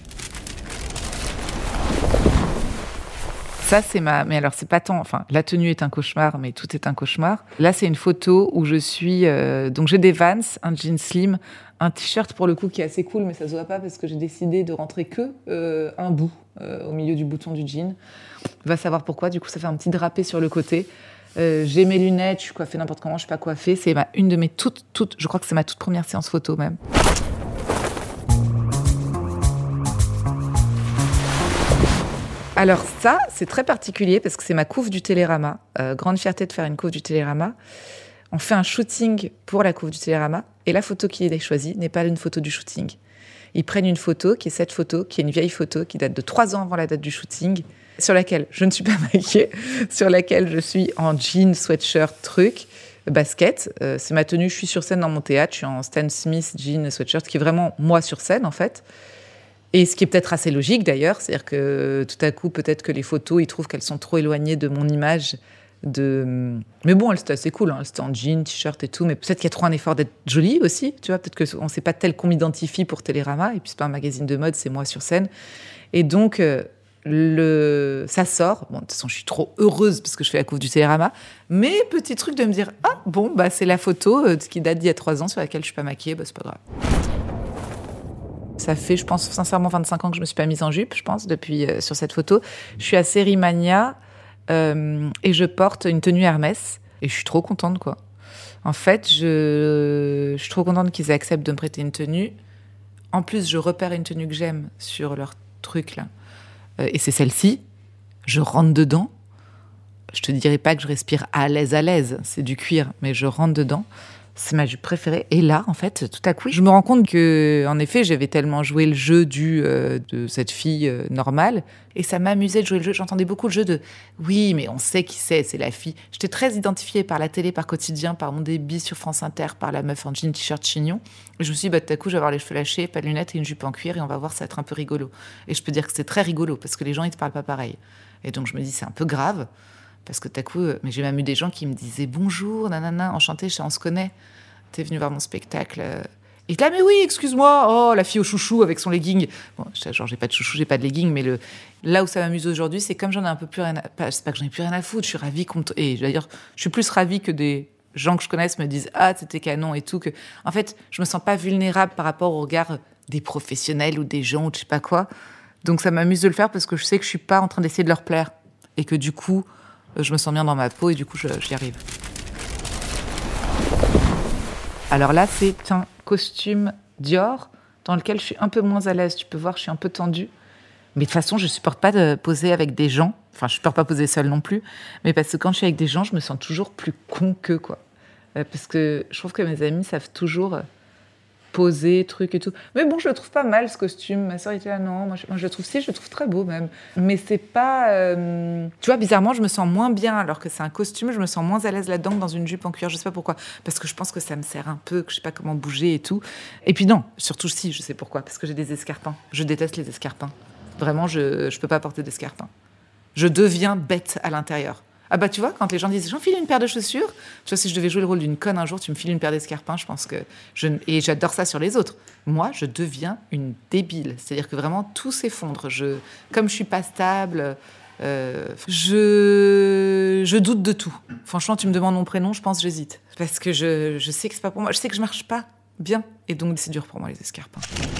Ça, c'est ma... Mais alors, c'est pas tant... Enfin, la tenue est un cauchemar, mais tout est un cauchemar. Là, c'est une photo où je suis... Euh... Donc, j'ai des Vans, un jean slim, un t-shirt, pour le coup, qui est assez cool, mais ça se voit pas parce que j'ai décidé de rentrer que euh, un bout euh, au milieu du bouton du jean. Va savoir pourquoi. Du coup, ça fait un petit drapé sur le côté. Euh, j'ai mes lunettes, je suis coiffée n'importe comment, je suis pas coiffée. C'est ma... une de mes toutes, toutes... Je crois que c'est ma toute première séance photo, même. Alors ça, c'est très particulier parce que c'est ma couve du Télérama. Euh, grande fierté de faire une couve du Télérama. On fait un shooting pour la couve du Télérama et la photo qui est choisie n'est pas une photo du shooting. Ils prennent une photo qui est cette photo, qui est une vieille photo qui date de trois ans avant la date du shooting, sur laquelle je ne suis pas maquillée, sur laquelle je suis en jean, sweatshirt, truc, basket. Euh, c'est ma tenue, je suis sur scène dans mon théâtre, je suis en Stan Smith, jean, sweatshirt, qui est vraiment moi sur scène en fait. Et ce qui est peut-être assez logique d'ailleurs, c'est-à-dire que tout à coup, peut-être que les photos, ils trouvent qu'elles sont trop éloignées de mon image. De... Mais bon, c'était assez cool, hein. C'était en jean, t-shirt et tout, mais peut-être qu'il y a trop un effort d'être jolie aussi, tu vois, peut-être qu'on ne sait pas tel qu'on m'identifie pour Télérama, et puis c'est pas un magazine de mode, c'est moi sur scène. Et donc, euh, le... ça sort. Bon, de toute façon, je suis trop heureuse parce que je fais la couve du Télérama, mais petit truc de me dire, ah bon, bah, c'est la photo euh, qui date d'il y a trois ans sur laquelle je suis pas maquillée, bah, c'est pas grave. Ça fait, je pense, sincèrement, vingt-cinq ans que je me suis pas mise en jupe, je pense, depuis euh, sur cette photo. Je suis à Sérimania euh, et je porte une tenue Hermès. Et je suis trop contente, quoi. En fait, je, je suis trop contente qu'ils acceptent de me prêter une tenue. En plus, je repère une tenue que j'aime sur leur truc, là. Euh, et c'est celle-ci. Je rentre dedans. Je te dirais pas que je respire à l'aise, à l'aise. C'est du cuir, mais je rentre dedans. C'est ma jupe préférée. Et là, en fait, tout à coup, je me rends compte que, en effet, j'avais tellement joué le jeu du, euh, de cette fille euh, normale. Et ça m'amusait de jouer le jeu. J'entendais beaucoup le jeu de « oui, mais on sait qui c'est, c'est la fille ». J'étais très identifiée par la télé, par Quotidien, par Mon Débit sur France Inter, par la meuf en jean, t-shirt, chignon. Et je me suis dit, bah, tout à coup, je vais avoir les cheveux lâchés, pas de lunettes et une jupe en cuir et on va voir, ça va être un peu rigolo. Et je peux dire que c'est très rigolo parce que les gens, ils te parlent pas pareil. Et donc, je me dis, c'est un peu grave. Parce que tout à coup, mais j'ai même eu des gens qui me disaient « bonjour, nanana, enchanté, on se connaît, t'es venu voir mon spectacle ». Et là, mais oui, excuse-moi, oh, la fille au chouchou avec son legging. Bon, genre, j'ai pas de chouchou, j'ai pas de legging, mais le... là où ça m'amuse aujourd'hui, c'est comme j'en ai un peu plus rien à... C'est pas que j'en ai plus rien à foutre, je suis ravie qu'on me... Et d'ailleurs, je suis plus ravie que des gens que je connaisse me disent « ah, c'était canon » et tout. Que... En fait, je me sens pas vulnérable par rapport au regard des professionnels ou des gens ou de je sais pas quoi. Donc ça m'amuse de le faire parce que je sais que je suis pas en train d'essayer de leur plaire. Et que du coup... je me sens bien dans ma peau et du coup, je, j'y arrive. Alors là, c'est un costume Dior dans lequel je suis un peu moins à l'aise. Tu peux voir, je suis un peu tendue. Mais de toute façon, je supporte pas de poser avec des gens. Enfin, je supporte pas poser seule non plus. Mais parce que quand je suis avec des gens, je me sens toujours plus con qu'eux, quoi. Euh, parce que je trouve que mes amis savent toujours... poser, truc et tout. Mais bon, je le trouve pas mal, ce costume. Ma sœur était là, non, moi je, moi je le trouve, si, je le trouve très beau même. Mais c'est pas... Euh... Tu vois, bizarrement, je me sens moins bien, alors que c'est un costume, je me sens moins à l'aise là-dedans que dans une jupe en cuir. Je sais pas pourquoi. Parce que je pense que ça me sert un peu, que je sais pas comment bouger et tout. Et puis non, surtout si, je sais pourquoi. Parce que j'ai des escarpins. Je déteste les escarpins. Vraiment, je, je peux pas porter d'escarpins. Je deviens bête à l'intérieur. Ah bah tu vois, quand les gens disent « j'enfile une paire de chaussures », tu vois, si je devais jouer le rôle d'une conne un jour, tu me files une paire d'escarpins, je pense que... Je... Et j'adore ça sur les autres. Moi, je deviens une débile. C'est-à-dire que vraiment, tout s'effondre. Je... Comme je suis pas stable, euh... je... je doute de tout. Franchement, tu me demandes mon prénom, je pense j'hésite. Parce que je, je sais que c'est pas pour moi. Je sais que je marche pas bien. Et donc, c'est dur pour moi, les escarpins.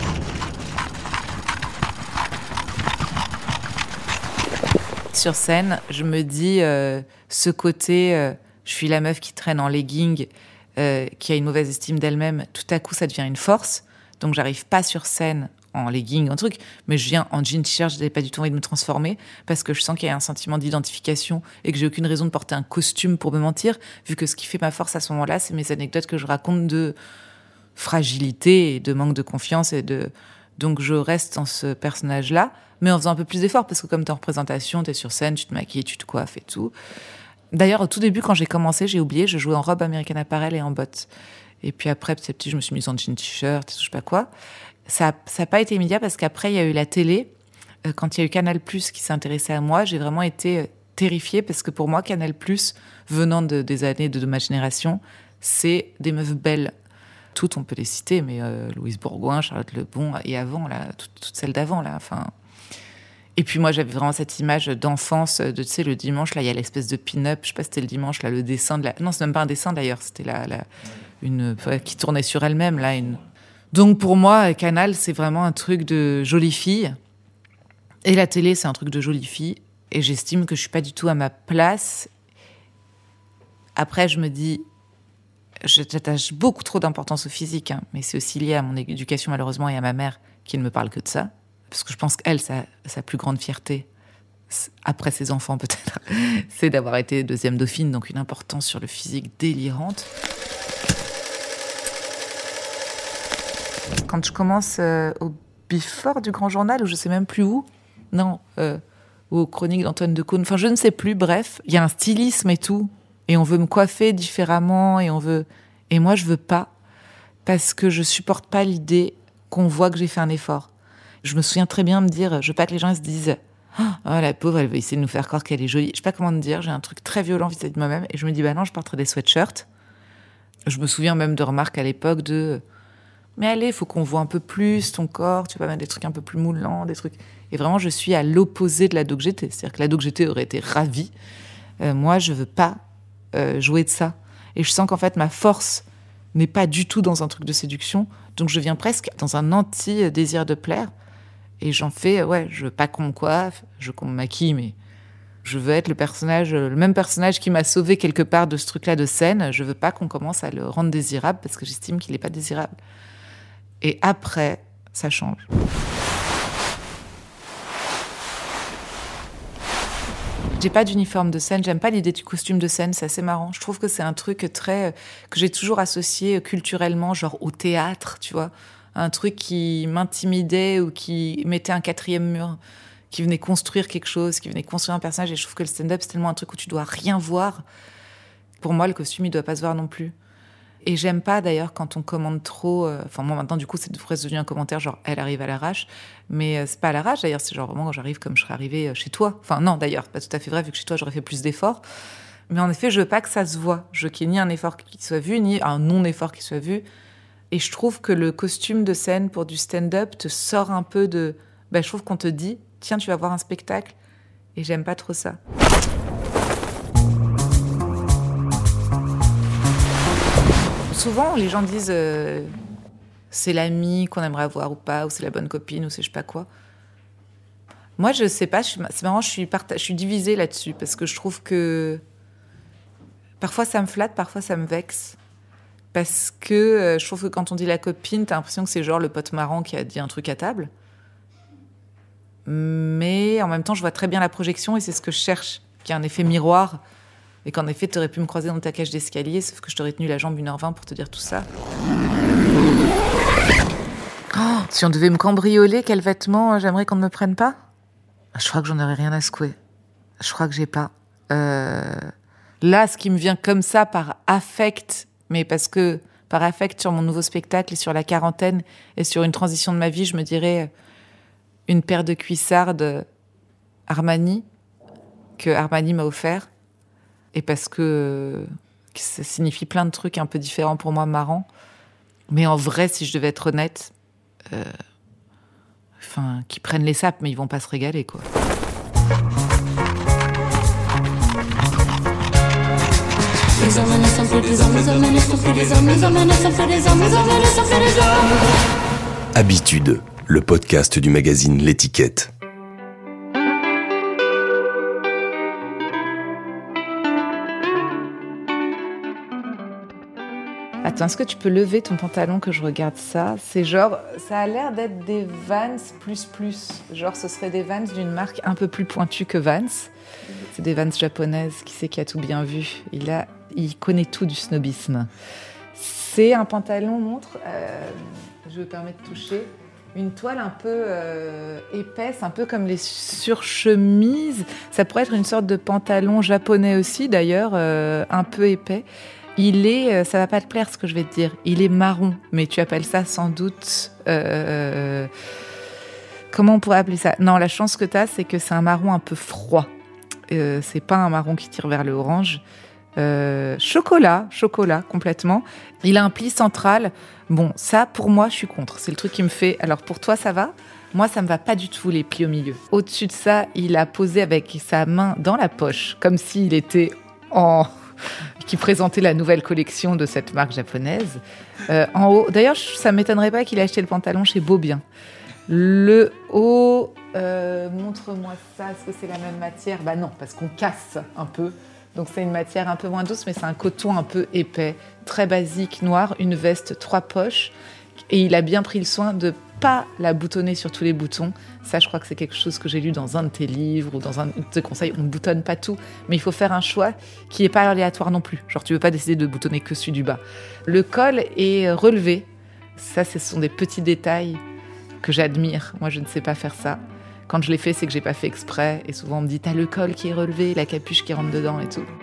Sur scène, je me dis, euh, ce côté, euh, je suis la meuf qui traîne en legging, euh, qui a une mauvaise estime d'elle-même, tout à coup, ça devient une force. Donc, j'arrive pas sur scène en legging, en truc, mais je viens en jean t-shirt, je n'avais pas du tout envie de me transformer, parce que je sens qu'il y a un sentiment d'identification et que j'ai aucune raison de porter un costume pour me mentir, vu que ce qui fait ma force à ce moment-là, c'est mes anecdotes que je raconte de fragilité et de manque de confiance et de... Donc, je reste dans ce personnage-là, mais en faisant un peu plus d'efforts, parce que comme t'es en représentation, t'es sur scène, tu te maquilles, tu te coiffes et tout. D'ailleurs, au tout début, quand j'ai commencé, j'ai oublié, je jouais en robe American Apparel et en bottes. Et puis après, petit à petit, je me suis mise en jean t-shirt, et tout, je sais pas quoi. Ça n'a pas été immédiat, parce qu'après, il y a eu la télé. Euh, quand il y a eu Canal+, qui s'est intéressé à moi, j'ai vraiment été euh, terrifiée, parce que pour moi, Canal+, venant de, des années de, de ma génération, c'est des meufs belles. Toutes, on peut les citer, mais euh, Louise Bourgoin, Charlotte Lebon, et avant, là, toutes, toutes celles d'avant, là, enfin... Et puis moi, j'avais vraiment cette image d'enfance, de, tu sais, le dimanche, là, il y a l'espèce de pin-up, je sais pas si c'était le dimanche, là, le dessin de la... Non, c'est même pas un dessin, d'ailleurs, c'était la, la... une... qui tournait sur elle-même, là, une... Donc, pour moi, Canal, c'est vraiment un truc de jolie fille, et la télé, c'est un truc de jolie fille, et j'estime que je suis pas du tout à ma place. Après, je me dis... J'attache beaucoup trop d'importance au physique, hein, mais c'est aussi lié à mon éducation, malheureusement, et à ma mère, qui ne me parle que de ça. Parce que je pense qu'elle, sa, sa plus grande fierté, après ses enfants peut-être, c'est d'avoir été deuxième dauphine, donc une importance sur le physique délirante. Quand je commence euh, au Before du Grand Journal, ou je sais même plus où, non, euh, ou aux Chroniques d'Antoine Decaune, enfin je ne sais plus, bref, il y a un stylisme et tout, et on veut me coiffer différemment, et on veut... Et moi, je veux pas, parce que je supporte pas l'idée qu'on voit que j'ai fait un effort. Je me souviens très bien me dire, je veux pas que les gens se disent « Oh, la pauvre, elle veut essayer de nous faire croire qu'elle est jolie. » Je sais pas comment te dire, j'ai un truc très violent vis-à-vis de moi-même. Et je me dis, bah non, je porterai des sweatshirts. Je me souviens même de remarques à l'époque de « Mais allez, il faut qu'on voit un peu plus ton corps, tu vas mettre des trucs un peu plus moulants, des trucs... » Et vraiment, je suis à l'opposé de l'ado que j'étais. C'est-à-dire que l'ado que j'étais aurait été ravie. Euh, moi, je veux pas euh, jouer de ça. Et je sens qu'en fait, ma force n'est pas du tout dans un truc de séduction. Donc, je viens presque dans un anti-désir de plaire. Et j'en fais, ouais, je veux pas qu'on me coiffe, je veux qu'on me maquille, mais je veux être le personnage, le même personnage qui m'a sauvé quelque part de ce truc-là de scène. Je veux pas qu'on commence à le rendre désirable parce que j'estime qu'il est pas désirable. Et après, ça change. J'ai pas d'uniforme de scène, j'aime pas l'idée du costume de scène, c'est assez marrant. Je trouve que c'est un truc très que j'ai toujours associé culturellement, genre au théâtre, tu vois, un truc qui m'intimidait ou qui mettait un quatrième mur, qui venait construire quelque chose, qui venait construire un personnage. Et je trouve que le stand-up, c'est tellement un truc où tu dois rien voir. Pour moi, le costume, il doit pas se voir non plus. Et j'aime pas d'ailleurs quand on commande trop. Euh, enfin, moi maintenant, du coup, c'est presque devenu un commentaire genre elle arrive à l'arrache. Mais euh, c'est pas à l'arrache d'ailleurs, c'est genre vraiment quand j'arrive comme je serais arrivée euh, chez toi. Enfin, non d'ailleurs, pas tout à fait vrai, vu que chez toi, j'aurais fait plus d'efforts. Mais en effet, je veux pas que ça se voit. Je veux qu'il n'y ait ni un effort qui soit vu, ni un non-effort qui soit vu. Et je trouve que le costume de scène pour du stand-up te sort un peu de. Ben, je trouve qu'on te dit tiens, tu vas voir un spectacle. Et j'aime pas trop ça. Souvent, les gens disent euh, c'est l'amie qu'on aimerait avoir ou pas, ou c'est la bonne copine, ou c'est je sais pas quoi. Moi, je sais pas, je suis, c'est marrant, je suis, parta- je suis divisée là-dessus, parce que je trouve que parfois ça me flatte, parfois ça me vexe. Parce que euh, je trouve que quand on dit la copine, t'as l'impression que c'est genre le pote marrant qui a dit un truc à table. Mais en même temps, je vois très bien la projection et c'est ce que je cherche, qu'il y a un effet miroir. Et qu'en effet, tu aurais pu me croiser dans ta cage d'escalier, sauf que je t'aurais tenu la jambe une heure vingt pour te dire tout ça. Oh, si on devait me cambrioler, quels vêtements j'aimerais qu'on ne me prenne pas ? Je crois que j'en aurais rien à secouer. Je crois que j'ai pas. Euh... Là, ce qui me vient comme ça, par affect, mais parce que par affect sur mon nouveau spectacle et sur la quarantaine et sur une transition de ma vie, je me dirais une paire de cuissardes Armani que Armani m'a offert. Et parce que, que ça signifie plein de trucs un peu différents pour moi, marrants. Mais en vrai, si je devais être honnête, euh, enfin, qu'ils prennent les sapes, mais ils vont pas se régaler, quoi. Habitude, le podcast du magazine L'Étiquette. Attends, est-ce que tu peux lever ton pantalon que je regarde ça ? C'est genre, ça a l'air d'être des Vans plus plus. Genre, ce serait des Vans d'une marque un peu plus pointue que Vans. C'est des Vans japonaises. Qui c'est qui a tout bien vu ? Il a, il connaît tout du snobisme. C'est un pantalon, montre, euh, je me permets de toucher, une toile un peu euh, épaisse, un peu comme les surchemises. Ça pourrait être une sorte de pantalon japonais aussi, d'ailleurs, euh, un peu épais. Il est, ça va pas te plaire ce que je vais te dire, il est marron, mais tu appelles ça sans doute... Euh, comment on pourrait appeler ça ? Non, la chance que t'as, c'est que c'est un marron un peu froid. Euh, c'est pas un marron qui tire vers le orange. Euh, chocolat, chocolat, complètement. Il a un pli central. Bon, ça, pour moi, je suis contre. C'est le truc qui me fait... Alors, pour toi, ça va ? Moi, ça me va pas du tout, les plis au milieu. Au-dessus de ça, il a posé avec sa main dans la poche, comme s'il était en... qui présentait la nouvelle collection de cette marque japonaise. Euh, en haut, d'ailleurs, ça ne m'étonnerait pas qu'il ait acheté le pantalon chez Beaubien. Le haut, euh, montre-moi ça, est-ce que c'est la même matière ? Bah non, parce qu'on casse un peu. Donc c'est une matière un peu moins douce, mais c'est un coton un peu épais, très basique, noir, une veste, trois poches. Et il a bien pris le soin de pas la boutonner sur tous les boutons. Ça, je crois que c'est quelque chose que j'ai lu dans un de tes livres ou dans un de tes conseils. On ne boutonne pas tout, mais il faut faire un choix qui n'est pas aléatoire non plus. Genre, tu ne veux pas décider de boutonner que celui du bas. Le col est relevé. Ça, ce sont des petits détails que j'admire. Moi, je ne sais pas faire ça. Quand je l'ai fait, c'est que je n'ai pas fait exprès. Et souvent, on me dit « T'as le col qui est relevé, la capuche qui rentre dedans et tout ».